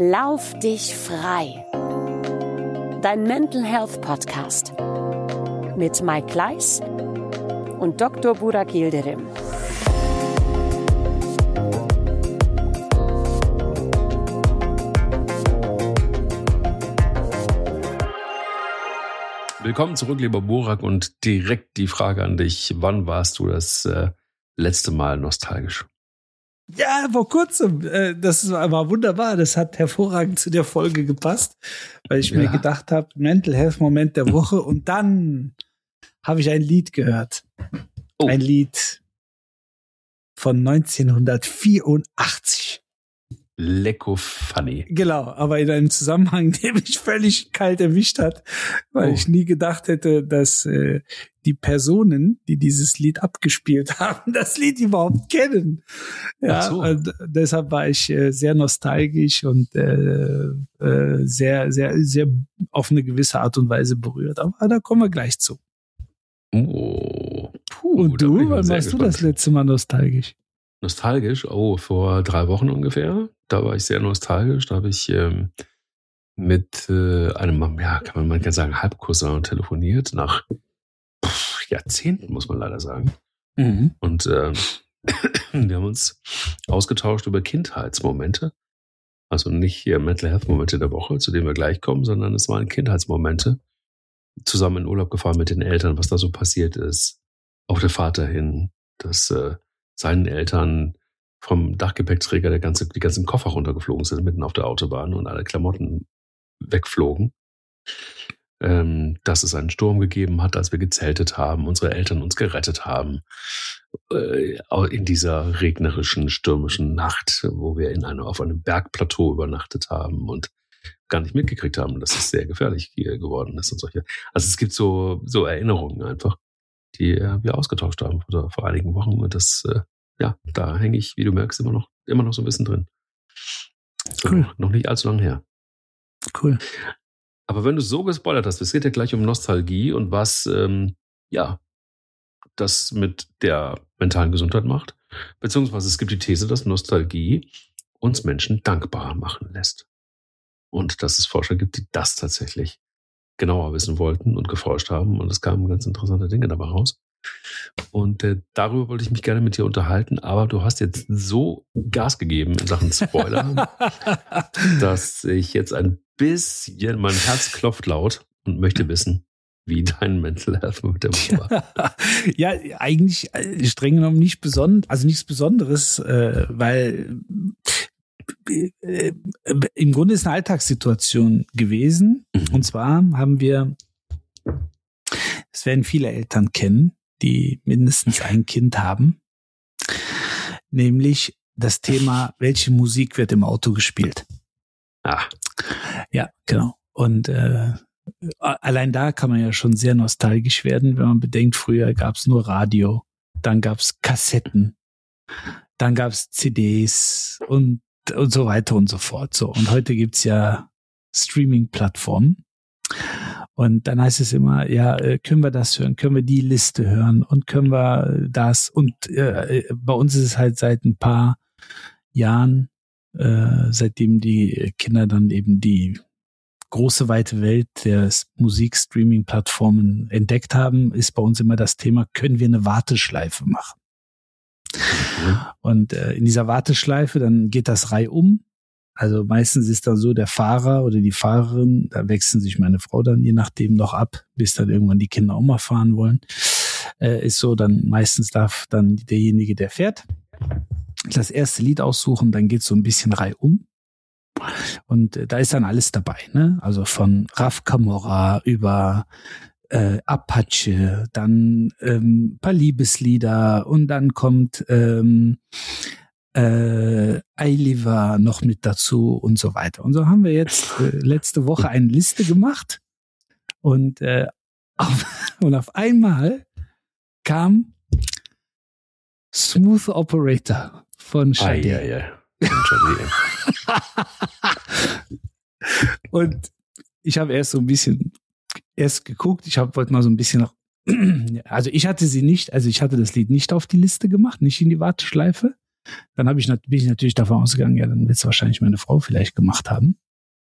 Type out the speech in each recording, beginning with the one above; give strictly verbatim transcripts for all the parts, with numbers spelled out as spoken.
Lauf dich frei. Dein Mental Health Podcast mit Mike Kleiss und Doktor Burak Yildirim. Willkommen zurück, lieber Burak, und direkt die Frage an dich. Wann warst du das äh, letzte Mal nostalgisch? Ja, vor kurzem. Äh, das war wunderbar. Das hat hervorragend zu der Folge gepasst, weil ich ja. mir gedacht habe, Mental Health Moment der Woche. Und dann habe ich ein Lied gehört. Oh. Ein Lied von neunzehnhundertvierundachtzig. Lecko funny. Genau, aber in einem Zusammenhang, der mich völlig kalt erwischt hat, weil oh. ich nie gedacht hätte, dass äh, die Personen, die dieses Lied abgespielt haben, das Lied überhaupt kennen. Ja, Ach so. Und deshalb war ich äh, sehr nostalgisch und äh, äh, sehr, sehr, sehr auf eine gewisse Art und Weise berührt. Aber da kommen wir gleich zu. Oh. Puh, und du, wann warst du das letzte Mal nostalgisch? Nostalgisch? Oh, vor drei Wochen ungefähr. Da war ich sehr nostalgisch. Da habe ich ähm, mit äh, einem, ja, kann man, man kann sagen, Halbcousin telefoniert. Nach pff, Jahrzehnten, muss man leider sagen. Mhm. Und äh, wir haben uns ausgetauscht über Kindheitsmomente. Also nicht hier Mental Health Momente der Woche, zu denen wir gleich kommen, sondern es waren Kindheitsmomente. Zusammen in Urlaub gefahren mit den Eltern, was da so passiert ist. Auch der Vater hin, dass äh, seinen Eltern vom Dachgepäckträger der ganze, die ganzen Koffer runtergeflogen sind, mitten auf der Autobahn, und alle Klamotten wegflogen. Ähm, dass es einen Sturm gegeben hat, als wir gezeltet haben, unsere Eltern uns gerettet haben. Äh, in dieser regnerischen, stürmischen Nacht, wo wir in einer, auf einem Bergplateau übernachtet haben und gar nicht mitgekriegt haben, dass es sehr gefährlich geworden ist und solche. Also es gibt so, so Erinnerungen einfach, die äh, wir ausgetauscht haben vor, vor einigen Wochen, und das, äh, ja, da hänge ich, wie du merkst, immer noch, immer noch so ein bisschen drin. So, cool. Noch nicht allzu lange her. Cool. Aber wenn du so gespoilert hast, es geht ja gleich um Nostalgie und was, ähm, ja, das mit der mentalen Gesundheit macht, beziehungsweise es gibt die These, dass Nostalgie uns Menschen dankbar machen lässt. Und dass es Forscher gibt, die das tatsächlich genauer wissen wollten und geforscht haben, und es kamen ganz interessante Dinge dabei raus. Und äh, darüber wollte ich mich gerne mit dir unterhalten, aber du hast jetzt so Gas gegeben in Sachen Spoiler, dass ich jetzt ein bisschen, mein Herz klopft laut und möchte wissen, wie dein Mental Health mit dem war. Ja, eigentlich streng genommen nicht besonders, also nichts Besonderes, äh, weil äh, im Grunde ist eine Alltagssituation gewesen. Mhm. Und zwar haben wir, das werden viele Eltern kennen, die mindestens ein Kind haben, nämlich das Thema, welche Musik wird im Auto gespielt? Ah. Ja, genau. Und äh, allein da kann man ja schon sehr nostalgisch werden, wenn man bedenkt, früher gab es nur Radio, dann gab es Kassetten, dann gab es C Ds und, und so weiter und so fort. So, und heute gibt's ja Streaming-Plattformen. Und dann heißt es immer, ja, können wir das hören, können wir die Liste hören und können wir das. Und äh, bei uns ist es halt seit ein paar Jahren, äh, seitdem die Kinder dann eben die große weite Welt der Musik-Streaming-Plattformen entdeckt haben, ist bei uns immer das Thema, können wir eine Warteschleife machen? Mhm. Und äh, in dieser Warteschleife, dann geht das reihum. Also meistens ist dann so, der Fahrer oder die Fahrerin, da wechseln sich meine Frau dann je nachdem noch ab, bis dann irgendwann die Kinder auch mal fahren wollen, äh, ist so, dann meistens darf dann derjenige, der fährt, das erste Lied aussuchen, dann geht so ein bisschen reihum. Und äh, da ist dann alles dabei, ne? Also von Raf Camora über äh, Apache, dann ähm, paar Liebeslieder, und dann kommt ähm, äh, Eiliva noch mit dazu und so weiter. Und so haben wir jetzt äh, letzte Woche eine Liste gemacht, und äh, auf, und auf einmal kam Smooth Operator von Sade. Ah, ja, ja. Von Und ich habe erst so ein bisschen erst geguckt, ich habe wollte mal so ein bisschen noch, also ich hatte sie nicht, also ich hatte das Lied nicht auf die Liste gemacht, nicht in die Warteschleife. Dann habe ich, bin ich natürlich davon ausgegangen, ja, dann wird es wahrscheinlich meine Frau vielleicht gemacht haben.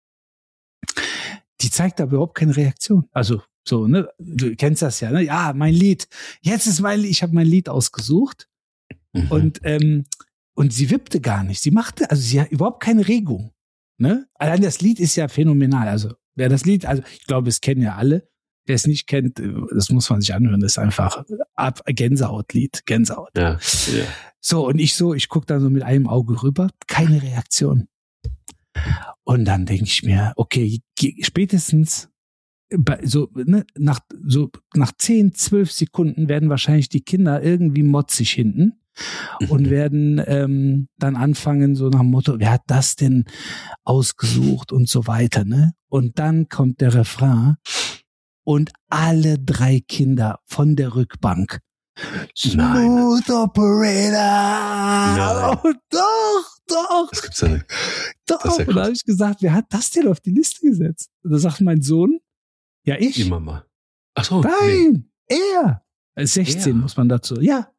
Die zeigt aber überhaupt keine Reaktion. Also so, ne, du kennst das ja, ne? Ja, mein Lied. Jetzt ist mein Lied. Ich habe mein Lied ausgesucht mhm. und ähm, und sie wippte gar nicht. Sie machte, also sie hat überhaupt keine Regung. Ne? Allein das Lied ist ja phänomenal. Also wer das Lied, also ich glaube, es kennen ja alle. Wer es nicht kennt, das muss man sich anhören. Das ist einfach ab Gänsehautlied, Gänsehaut. Ja, ja. So und ich so, ich gucke da so mit einem Auge rüber, keine Reaktion. Und dann denke ich mir, okay, spätestens bei, so, ne, nach, so nach zehn, zwölf Sekunden werden wahrscheinlich die Kinder irgendwie motzig hinten und werden ähm, dann anfangen, so nach dem Motto, wer hat das denn ausgesucht und so weiter, ne? Und dann kommt der Refrain und alle drei Kinder von der Rückbank. Smooth Nein. Operator! Nein. Oh, doch, doch! Das gibt's ja nicht. Doch, ja und da habe ich gesagt, wer hat das denn auf die Liste gesetzt? Und da sagt mein Sohn, ja, ich. Die Mama. Ach so. Nein, nee. er. Er ist sechzehn, er. Muss man dazu. Ja.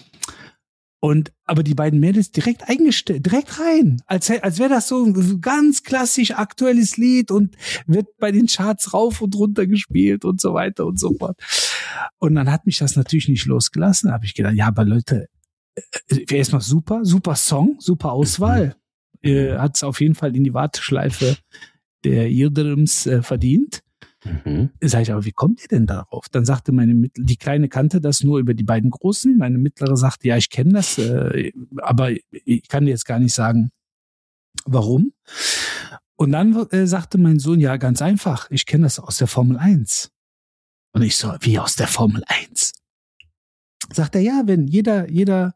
Und, aber die beiden Mädels direkt eingestellt, direkt rein. Als, als wäre das so ein ganz klassisch aktuelles Lied und wird bei den Charts rauf und runter gespielt und so weiter und so fort. Und dann hat mich das natürlich nicht losgelassen. Da habe ich gedacht, ja, aber Leute, äh, erstmal super, super Song, super Auswahl. Mhm. Äh, hat es auf jeden Fall in die Warteschleife der Yildirims äh, verdient. Mhm. Sag ich, aber wie kommt ihr denn darauf? Dann sagte meine Mittel, die Kleine kannte das nur über die beiden Großen. Meine Mittlere sagte, ja, ich kenne das, äh, aber ich kann dir jetzt gar nicht sagen, warum. Und dann äh, sagte mein Sohn, ja, ganz einfach, ich kenne das aus der Formel eins. Und ich so, wie aus der Formel eins? Sagt er, ja, wenn jeder, jeder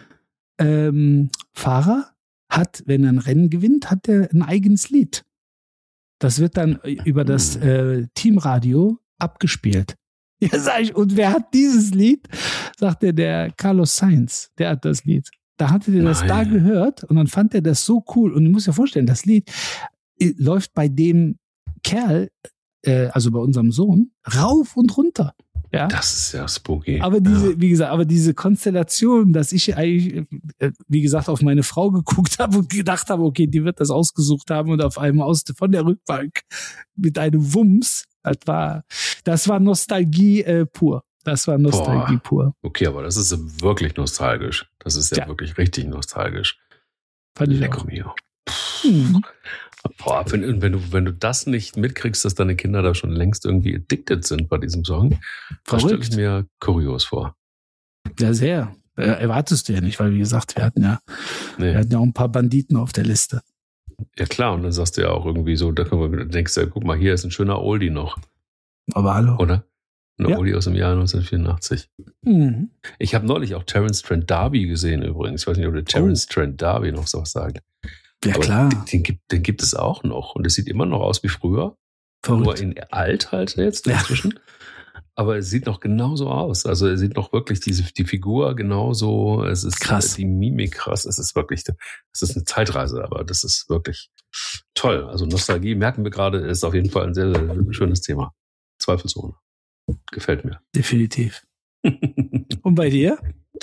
ähm, Fahrer hat, wenn er ein Rennen gewinnt, hat er ein eigenes Lied. Das wird dann über das äh, Teamradio abgespielt. Ja, sag ich, und wer hat dieses Lied? Sagt er, der Carlos Sainz, der hat das Lied. Da hatte der das da gehört und dann fand er das so cool. Und du musst dir vorstellen, das Lied läuft bei dem Kerl, äh, also bei unserem Sohn, rauf und runter. Ja? Das ist ja spooky. Aber diese, ja. wie gesagt, aber diese Konstellation, dass ich eigentlich, wie gesagt, auf meine Frau geguckt habe und gedacht habe, okay, die wird das ausgesucht haben und auf einmal aus von der Rückbank mit einem Wumms, das war, das war Nostalgie äh, pur. Das war Nostalgie Boah. pur. Okay, aber das ist wirklich nostalgisch. Das ist ja, ja. wirklich richtig nostalgisch. Fand ich Lecker auch. mir. Hm. Boah, wenn, wenn, du, wenn du das nicht mitkriegst, dass deine Kinder da schon längst irgendwie addicted sind bei diesem Song, das stelle ich mir kurios vor. Ja, sehr. Äh, erwartest du ja nicht, weil wie gesagt, wir hatten ja, nee. wir hatten ja auch ein paar Banditen auf der Liste. Ja klar, und dann sagst du ja auch irgendwie so, da denkst du ja, guck mal, hier ist ein schöner Oldie noch. Aber hallo. Oder? Eine ja. Oldie aus dem Jahr neunzehnhundertvierundachtzig. Mhm. Ich habe neulich auch Terence Trent D'Arby gesehen übrigens. Ich weiß nicht, ob der Terence oh. Trent D'Arby noch sowas sagt. Ja, aber klar. Den, den, gibt, den gibt es auch noch. Und es sieht immer noch aus wie früher. Verrückt. Nur in alt halt jetzt inzwischen. Ja. Aber es sieht noch genauso aus. Also er sieht noch wirklich diese, die Figur genauso. Es ist krass. Die Mimik krass. Es ist wirklich, es ist eine Zeitreise, aber das ist wirklich toll. Also Nostalgie, merken wir gerade, ist auf jeden Fall ein sehr, sehr schönes Thema. Zweifelsohne. Gefällt mir. Definitiv. Und bei dir?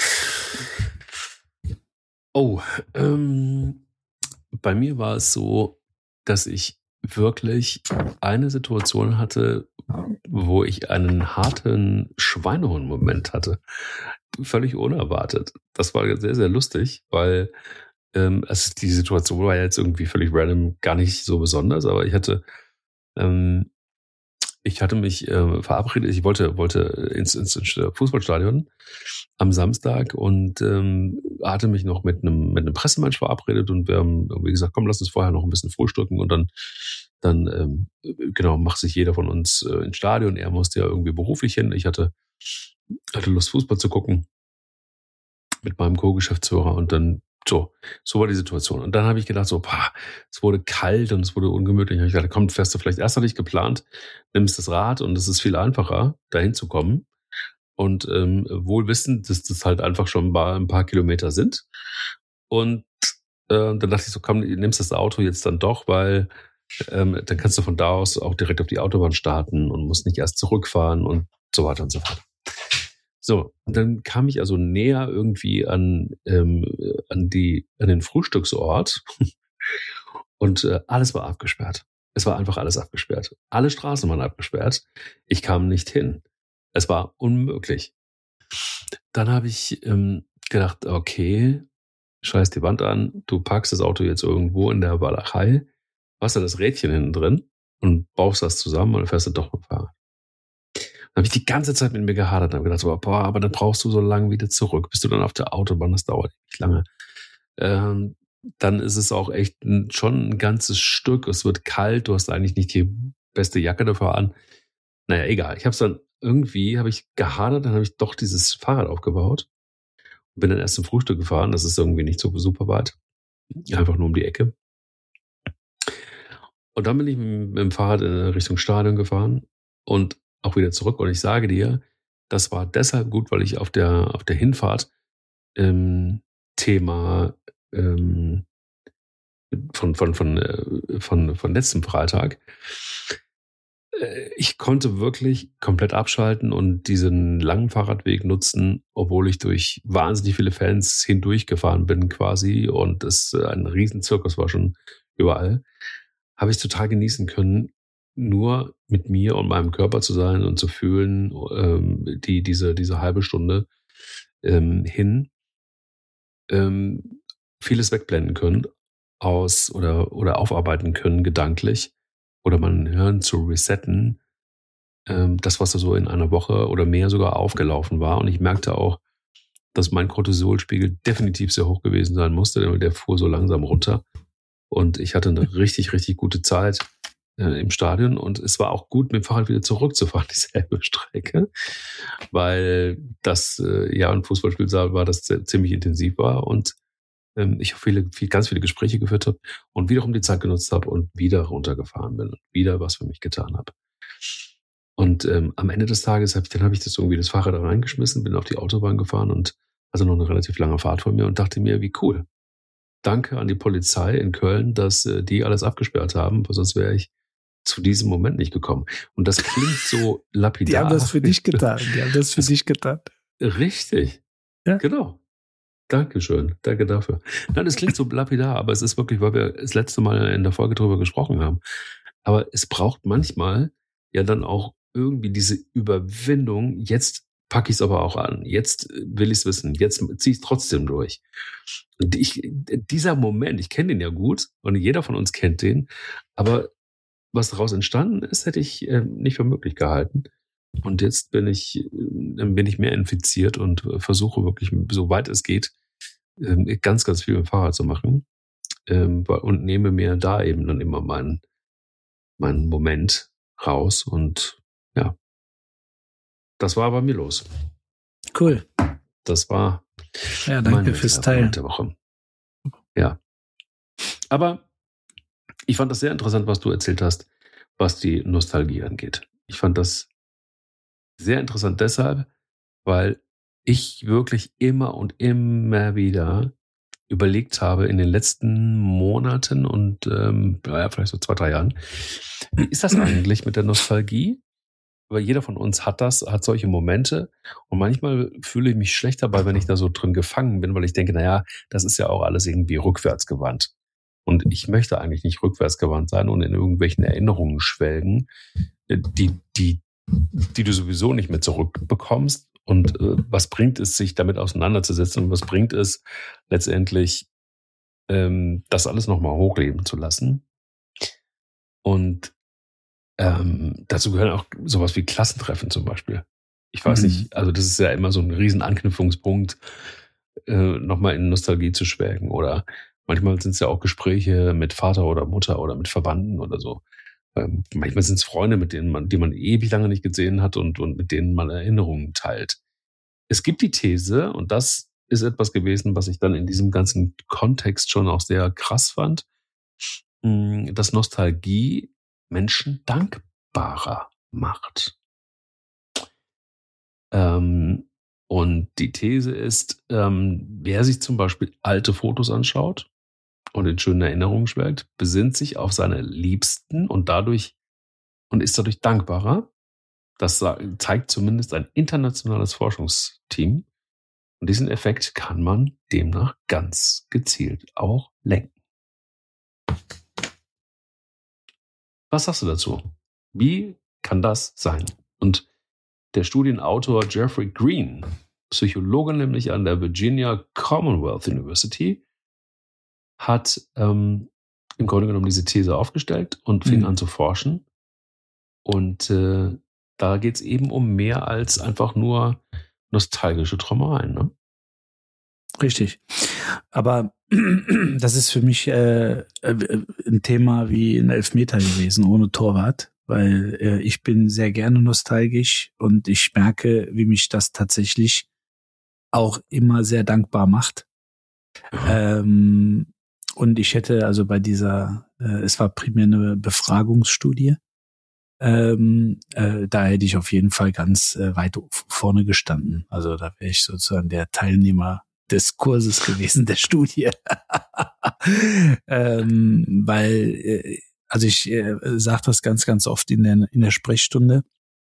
Oh, ähm, bei mir war es so, dass ich wirklich eine Situation hatte, wo ich einen harten Schweinehund-Moment hatte. Völlig unerwartet. Das war sehr, sehr lustig, weil ähm, also die Situation war jetzt irgendwie völlig random, gar nicht so besonders, aber ich hatte ähm, ich hatte mich äh, verabredet, ich wollte wollte ins, ins Fußballstadion am Samstag und ähm, hatte mich noch mit einem mit einem Pressemensch verabredet und wir haben irgendwie gesagt, komm, lass uns vorher noch ein bisschen frühstücken und dann dann ähm, genau macht sich jeder von uns äh, ins Stadion. Er musste ja irgendwie beruflich hin. Ich hatte hatte Lust, Fußball zu gucken mit meinem Co-Geschäftsführer und dann so, so war die Situation. Und dann habe ich gedacht, so, pah, es wurde kalt und es wurde ungemütlich. Und ich dachte, komm, fährst du vielleicht erst nicht geplant, nimmst das Rad und es ist viel einfacher, dahin zu kommen. Und ähm, wohl wissend, dass das halt einfach schon ein paar, ein paar Kilometer sind. Und äh, dann dachte ich so, komm, nimmst das Auto jetzt dann doch, weil ähm, dann kannst du von da aus auch direkt auf die Autobahn starten und musst nicht erst zurückfahren und so weiter und so fort. So, und dann kam ich also näher irgendwie an, ähm, an, die, an den Frühstücksort und äh, alles war abgesperrt. Es war einfach alles abgesperrt. Alle Straßen waren abgesperrt. Ich kam nicht hin. Es war unmöglich. Dann habe ich ähm, gedacht, okay, scheiß die Wand an, du parkst das Auto jetzt irgendwo in der Walachei, hast da das Rädchen hinten drin und baust das zusammen und dann fährst du doch mit dem Fahrrad. Dann habe ich die ganze Zeit mit mir gehadert und habe gedacht, boah, aber dann brauchst du so lange wieder zurück, bis du dann auf der Autobahn, das dauert nicht lange. Ähm, dann ist es auch echt ein, schon ein ganzes Stück, es wird kalt, du hast eigentlich nicht die beste Jacke dafür an. Naja, egal. Ich habe es dann irgendwie, habe ich gehadert, dann habe ich doch dieses Fahrrad aufgebaut und bin dann erst zum Frühstück gefahren, das ist irgendwie nicht so super weit, einfach nur um die Ecke. Und dann bin ich mit dem Fahrrad in Richtung Stadion gefahren und auch wieder zurück. Und ich sage dir, das war deshalb gut, weil ich auf der, auf der Hinfahrt ähm, Thema ähm, von, von, von, äh, von, von letztem Freitag, äh, ich konnte wirklich komplett abschalten und diesen langen Fahrradweg nutzen, obwohl ich durch wahnsinnig viele Fans hindurchgefahren bin quasi und es ein Riesenzirkus war schon überall, habe ich total genießen können, nur mit mir und meinem Körper zu sein und zu fühlen, ähm, die, diese, diese halbe Stunde ähm, hin, ähm, vieles wegblenden können aus oder, oder aufarbeiten können gedanklich oder mein Hirn zu resetten, ähm, das, was da so in einer Woche oder mehr sogar aufgelaufen war. Und ich merkte auch, dass mein Cortisolspiegel definitiv sehr hoch gewesen sein musste, denn der fuhr so langsam runter. Und ich hatte eine richtig, richtig gute Zeit äh, im Stadion. Und es war auch gut, mit dem Fahrrad wieder zurückzufahren, dieselbe Strecke. Weil das äh, ja ein Fußballspiel war, das ziemlich intensiv war. Und ähm, ich viele, viel, ganz viele Gespräche geführt habe und wiederum die Zeit genutzt habe und wieder runtergefahren bin und wieder was für mich getan habe. Und ähm, am Ende des Tages habe ich, dann habe ich das irgendwie das Fahrrad da reingeschmissen, bin auf die Autobahn gefahren und also noch eine relativ lange Fahrt von mir und dachte mir, wie cool. Danke an die Polizei in Köln, dass äh, die alles abgesperrt haben, weil sonst wäre ich zu diesem Moment nicht gekommen. Und das klingt so lapidar. Die haben das für dich getan. Die haben das für das, dich getan. Richtig. Ja. Genau. Dankeschön. Danke dafür. Nein, es klingt so lapidar, aber es ist wirklich, weil wir das letzte Mal in der Folge drüber gesprochen haben. Aber es braucht manchmal ja dann auch irgendwie diese Überwindung. Jetzt packe ich es aber auch an. Jetzt will ich es wissen. Jetzt ziehe ich es trotzdem durch. Und ich, dieser Moment, ich kenne den ja gut und jeder von uns kennt den, aber was daraus entstanden ist, hätte ich äh, nicht für möglich gehalten. Und jetzt bin ich, äh, bin ich mehr infiziert und äh, versuche wirklich, soweit es geht, äh, ganz, ganz viel mit dem Fahrrad zu machen. Ähm, und nehme mir da eben dann immer meinen, meinen Moment raus. Und ja, das war bei mir los. Cool. Das war ja, danke fürs Teilen der Woche. Ja. Aber ich fand das sehr interessant, was du erzählt hast, was die Nostalgie angeht. Ich fand das sehr interessant deshalb, weil ich wirklich immer und immer wieder überlegt habe in den letzten Monaten und ähm, ja, vielleicht so zwei, drei Jahren, wie ist das eigentlich mit der Nostalgie? Weil jeder von uns hat das, hat solche Momente und manchmal fühle ich mich schlecht dabei, wenn ich da so drin gefangen bin, weil ich denke, naja, das ist ja auch alles irgendwie rückwärtsgewandt. Und ich möchte eigentlich nicht rückwärtsgewandt sein und in irgendwelchen Erinnerungen schwelgen, die, die, die du sowieso nicht mehr zurückbekommst. Und äh, was bringt es, sich damit auseinanderzusetzen? Und was bringt es letztendlich, ähm, das alles nochmal hochleben zu lassen? Und ähm, dazu gehören auch sowas wie Klassentreffen zum Beispiel. Ich weiß mhm. nicht, also das ist ja immer so ein riesen Anknüpfungspunkt, äh, nochmal in Nostalgie zu schwelgen. Oder manchmal sind es ja auch Gespräche mit Vater oder Mutter oder mit Verwandten oder so. Ähm, manchmal sind es Freunde, mit denen man, die man ewig lange nicht gesehen hat und, und mit denen man Erinnerungen teilt. Es gibt die These, und das ist etwas gewesen, was ich dann in diesem ganzen Kontext schon auch sehr krass fand, dass Nostalgie Menschen dankbarer macht. Ähm, und die These ist, ähm, wer sich zum Beispiel alte Fotos anschaut und in schönen Erinnerungen schwelgt, besinnt sich auf seine Liebsten und dadurch und ist dadurch dankbarer, Das zeigt zumindest ein internationales Forschungsteam. Und diesen Effekt kann man demnach ganz gezielt auch lenken. Was sagst du dazu? Wie kann das sein? Und der Studienautor Jeffrey Green, Psychologe nämlich an der Virginia Commonwealth University, hat ähm, im Grunde genommen diese These aufgestellt und fing mhm. an zu forschen. Und äh, da geht es eben um mehr als einfach nur nostalgische Träumereien, ne? Richtig. Aber das ist für mich äh, ein Thema wie ein Elfmeter gewesen, ohne Torwart, weil äh, ich bin sehr gerne nostalgisch und ich merke, wie mich das tatsächlich auch immer sehr dankbar macht. Ähm, und ich hätte also bei dieser, äh, es war primär eine Befragungsstudie, ähm, äh, da hätte ich auf jeden Fall ganz äh, weit vorne gestanden. Also da wäre ich sozusagen der Teilnehmer des Kurses gewesen, der Studie. ähm, weil, äh, also ich äh, sage das ganz, ganz oft in der, in der Sprechstunde.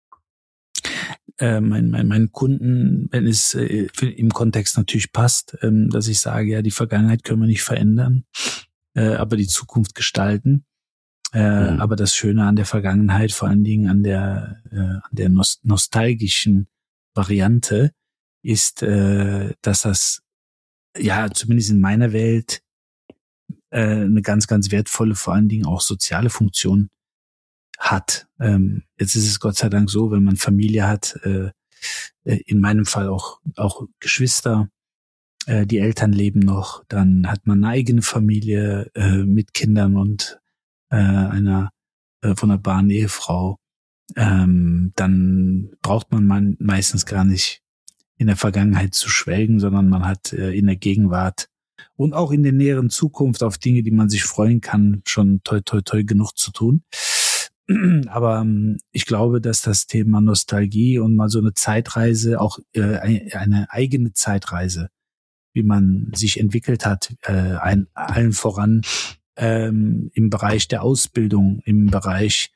Äh, mein, mein, meinen Kunden, wenn es äh, im Kontext natürlich passt, ähm, dass ich sage, ja, die Vergangenheit können wir nicht verändern, äh, aber die Zukunft gestalten. Äh, mhm. Aber das Schöne an der Vergangenheit, vor allen Dingen an der, äh, an der nost- nostalgischen Variante, ist, äh, dass das, ja, zumindest in meiner Welt, äh, eine ganz, ganz wertvolle, vor allen Dingen auch soziale Funktion hat. Ähm, jetzt ist es Gott sei Dank so, wenn man Familie hat, äh, in meinem Fall auch, auch Geschwister, äh, die Eltern leben noch, dann hat man eine eigene Familie äh, mit Kindern und äh, einer äh, wunderbaren Ehefrau. Ähm, dann braucht man man meistens gar nicht in der Vergangenheit zu schwelgen, sondern man hat äh, in der Gegenwart und auch in der näheren Zukunft auf Dinge, die man sich freuen kann, schon toi toi toi genug zu tun. Aber ähm, ich glaube, dass das Thema Nostalgie und mal so eine Zeitreise, auch äh, eine eigene Zeitreise, wie man sich entwickelt hat, äh, ein, allen voran ähm, im Bereich der Ausbildung, im Bereich,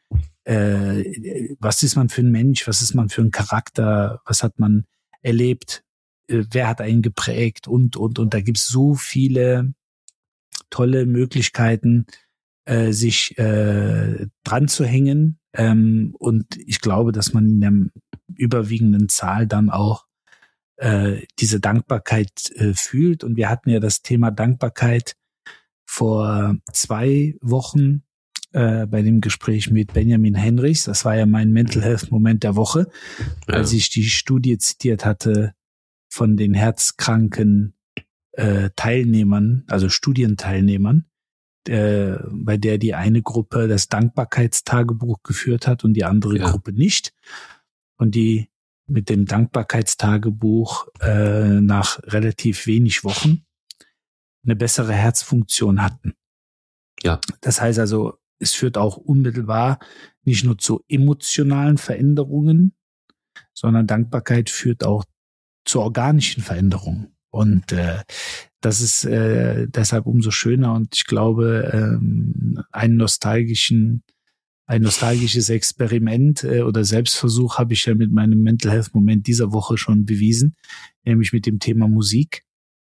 äh, was ist man für ein Mensch, was ist man für ein Charakter, was hat man erlebt, äh, wer hat einen geprägt und, und, und da gibt's so viele tolle Möglichkeiten, äh, sich äh, dran zu hängen. Ähm, und ich glaube, dass man in der überwiegenden Zahl dann auch äh, diese Dankbarkeit äh, fühlt. Und wir hatten ja das Thema Dankbarkeit vor zwei Wochen äh, bei dem Gespräch mit Benjamin Henrichs. Das war ja mein Mental Health Moment der Woche, ja. Als ich die Studie zitiert hatte von den herzkranken äh, Teilnehmern, also Studienteilnehmern, äh, bei der die eine Gruppe das Dankbarkeitstagebuch geführt hat und die andere ja. Gruppe nicht. Und die mit dem Dankbarkeitstagebuch äh, nach relativ wenig Wochen eine bessere Herzfunktion hatten. Ja. Das heißt also, es führt auch unmittelbar nicht nur zu emotionalen Veränderungen, sondern Dankbarkeit führt auch zu organischen Veränderungen. Und äh, das ist äh, deshalb umso schöner. Und ich glaube, ähm, einen nostalgischen, ein nostalgisches Experiment äh, oder Selbstversuch habe ich ja mit meinem Mental Health Moment dieser Woche schon bewiesen, nämlich mit dem Thema Musik.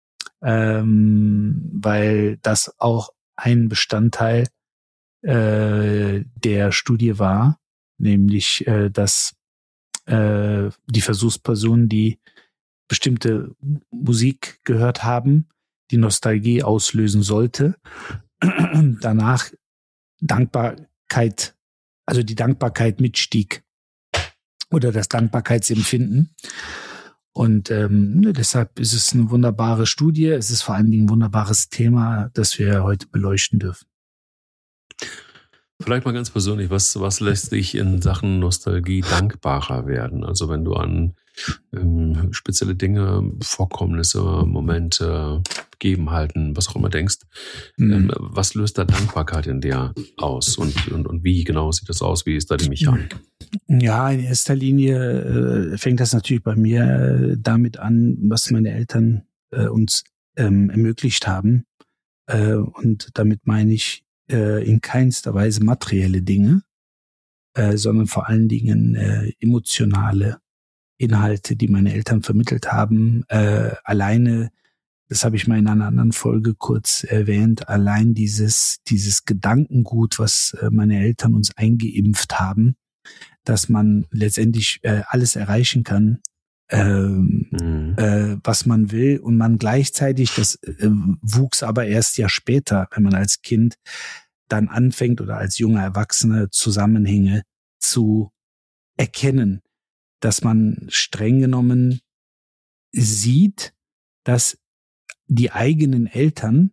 Ähm, weil das auch ein Bestandteil äh, der Studie war, nämlich äh, dass äh, die Versuchspersonen, die bestimmte Musik gehört haben, die Nostalgie auslösen sollte, danach Dankbarkeit, also die Dankbarkeit mitstieg oder das Dankbarkeitsempfinden. Und ähm, deshalb ist es eine wunderbare Studie. Es ist vor allen Dingen ein wunderbares Thema, das wir heute beleuchten dürfen. Vielleicht mal ganz persönlich, was, was lässt dich in Sachen Nostalgie dankbarer werden? Also wenn du an ähm, spezielle Dinge, Vorkommnisse, Momente, Begebenheiten, was auch immer denkst, mhm. ähm, was löst da Dankbarkeit in dir aus? Und, und, und wie genau sieht das aus? Wie ist da die Mechanik? Ja, in erster Linie äh, fängt das natürlich bei mir äh, damit an, was meine Eltern äh, uns ähm, ermöglicht haben. Äh, und damit meine ich äh, in keinster Weise materielle Dinge, äh, sondern vor allen Dingen äh, emotionale Inhalte, die meine Eltern vermittelt haben. Äh, alleine, das habe ich mal in einer anderen Folge kurz erwähnt, allein dieses, dieses Gedankengut, was äh, meine Eltern uns eingeimpft haben, dass man letztendlich äh, alles erreichen kann, ähm, mhm. äh, was man will, und man gleichzeitig, das äh, wuchs aber erst ja später, wenn man als Kind dann anfängt oder als junger Erwachsener Zusammenhänge zu erkennen, dass man streng genommen sieht, dass die eigenen Eltern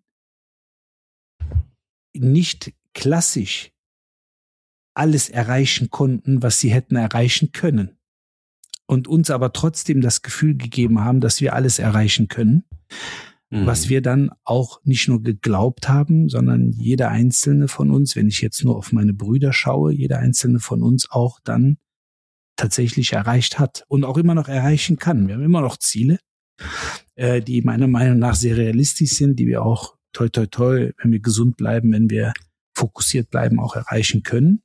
nicht klassisch alles erreichen konnten, was sie hätten erreichen können. Und uns aber trotzdem das Gefühl gegeben haben, dass wir alles erreichen können, mhm. was wir dann auch nicht nur geglaubt haben, sondern jeder einzelne von uns, wenn ich jetzt nur auf meine Brüder schaue, jeder einzelne von uns auch dann tatsächlich erreicht hat und auch immer noch erreichen kann. Wir haben immer noch Ziele, äh, die meiner Meinung nach sehr realistisch sind, die wir auch toi toi toi, wenn wir gesund bleiben, wenn wir fokussiert bleiben, auch erreichen können.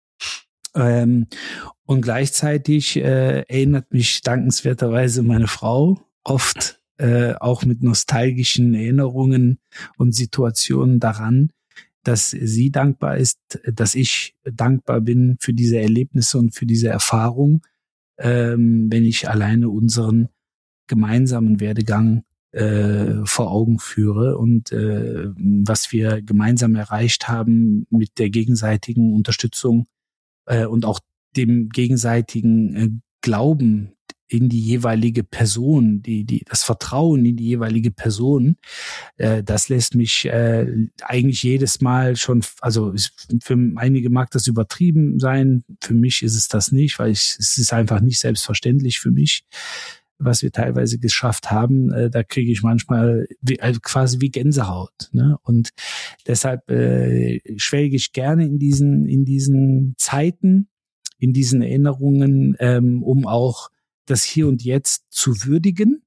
Ähm, und gleichzeitig äh, erinnert mich dankenswerterweise meine Frau oft äh, auch mit nostalgischen Erinnerungen und Situationen daran, dass sie dankbar ist, dass ich dankbar bin für diese Erlebnisse und für diese Erfahrung, ähm, wenn ich alleine unseren gemeinsamen Werdegang äh, vor Augen führe und äh, was wir gemeinsam erreicht haben mit der gegenseitigen Unterstützung äh, und auch dem gegenseitigen äh, Glauben in die jeweilige Person, die, die, das Vertrauen in die jeweilige Person, äh, das lässt mich äh, eigentlich jedes Mal schon, also für einige mag das übertrieben sein, für mich ist es das nicht, weil ich, es ist einfach nicht selbstverständlich für mich, was wir teilweise geschafft haben. Äh, da kriege ich manchmal wie, also quasi wie Gänsehaut, ne? Und deshalb äh, schwelge ich gerne in diesen, in diesen Zeiten, in diesen Erinnerungen, ähm, um auch das Hier und Jetzt zu würdigen,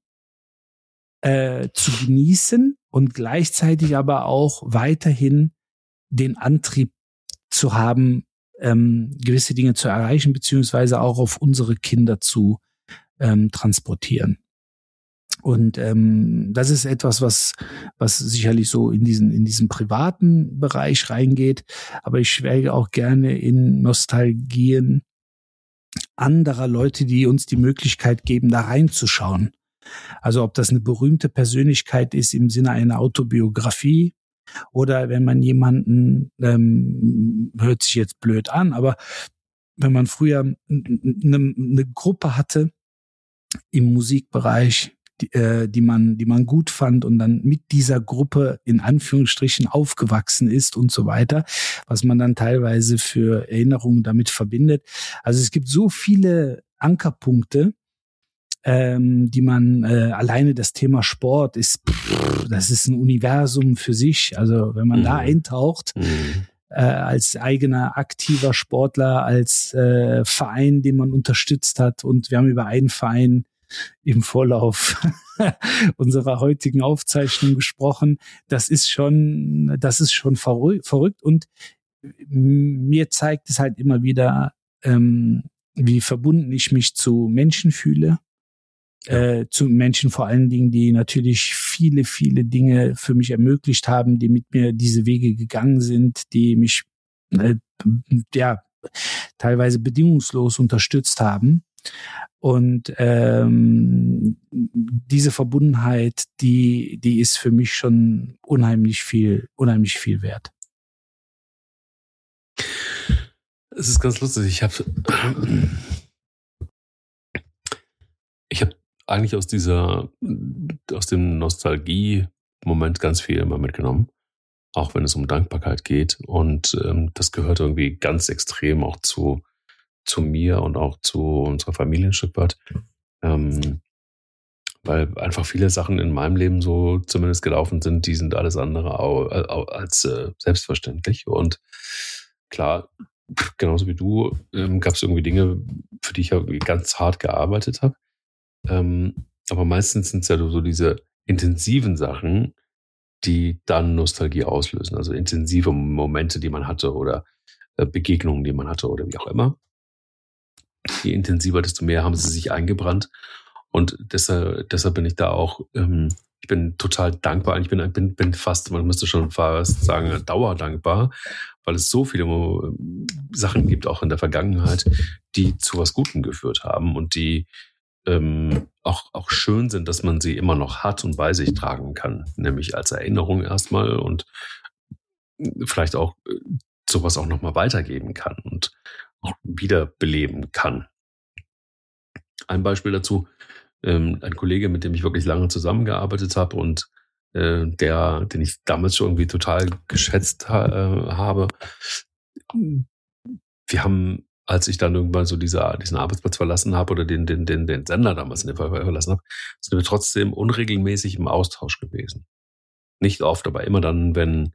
äh, zu genießen und gleichzeitig aber auch weiterhin den Antrieb zu haben, ähm, gewisse Dinge zu erreichen, beziehungsweise auch auf unsere Kinder zu ähm, transportieren. Und ähm, das ist etwas, was was sicherlich so in diesen in diesen privaten Bereich reingeht. Aber ich schwelge auch gerne in Nostalgien anderer Leute, die uns die Möglichkeit geben, da reinzuschauen. Also ob das eine berühmte Persönlichkeit ist im Sinne einer Autobiografie oder wenn man jemanden, ähm, hört sich jetzt blöd an, aber wenn man früher eine, eine Gruppe hatte im Musikbereich, die, äh, die man, die man gut fand und dann mit dieser Gruppe in Anführungsstrichen aufgewachsen ist und so weiter, was man dann teilweise für Erinnerungen damit verbindet. Also es gibt so viele Ankerpunkte, ähm, die man äh, alleine das Thema Sport ist, pff, das ist ein Universum für sich. Also wenn man mhm. da eintaucht, mhm. äh, als eigener aktiver Sportler, als äh, Verein, den man unterstützt hat, und wir haben über einen Verein im Vorlauf unserer heutigen Aufzeichnung gesprochen. Das ist schon, das ist schon verrückt, und mir zeigt es halt immer wieder, ähm, wie verbunden ich mich zu Menschen fühle, ja. äh, zu Menschen vor allen Dingen, die natürlich viele, viele Dinge für mich ermöglicht haben, die mit mir diese Wege gegangen sind, die mich äh, ja teilweise bedingungslos unterstützt haben. Und ähm, diese Verbundenheit, die die ist für mich schon unheimlich viel, unheimlich viel wert. Es ist ganz lustig. Ich habe ich habe eigentlich aus dieser aus dem Nostalgie-Moment ganz viel immer mitgenommen, auch wenn es um Dankbarkeit geht. Und ähm, das gehört irgendwie ganz extrem auch zu zu mir und auch zu unserer Familie ein Stück weit. Ähm, weil einfach viele Sachen in meinem Leben so zumindest gelaufen sind, die sind alles andere als äh, selbstverständlich. Und klar, genauso wie du, ähm, gab es irgendwie Dinge, für die ich irgendwie ganz hart gearbeitet habe. Ähm, aber meistens sind es ja so diese intensiven Sachen, die dann Nostalgie auslösen. Also intensive Momente, die man hatte, oder äh, Begegnungen, die man hatte oder wie auch immer. Je intensiver, desto mehr haben sie sich eingebrannt. Und deshalb, deshalb bin ich da auch, ähm, ich bin total dankbar. Ich bin, bin, bin fast, man müsste schon fast sagen, dauerdankbar, weil es so viele Sachen gibt, auch in der Vergangenheit, die zu was Gutem geführt haben und die ähm, auch, auch schön sind, dass man sie immer noch hat und bei sich tragen kann. Nämlich als Erinnerung erstmal und vielleicht auch sowas auch nochmal weitergeben kann und auch wiederbeleben kann. Ein Beispiel dazu, ähm, ein Kollege, mit dem ich wirklich lange zusammengearbeitet habe und äh, der, den ich damals schon irgendwie total geschätzt ha- äh, habe. Wir haben, als ich dann irgendwann so diese, diesen Arbeitsplatz verlassen habe oder den, den, den, den Sender damals in dem Fall verlassen habe, sind wir trotzdem unregelmäßig im Austausch gewesen. Nicht oft, aber immer dann, wenn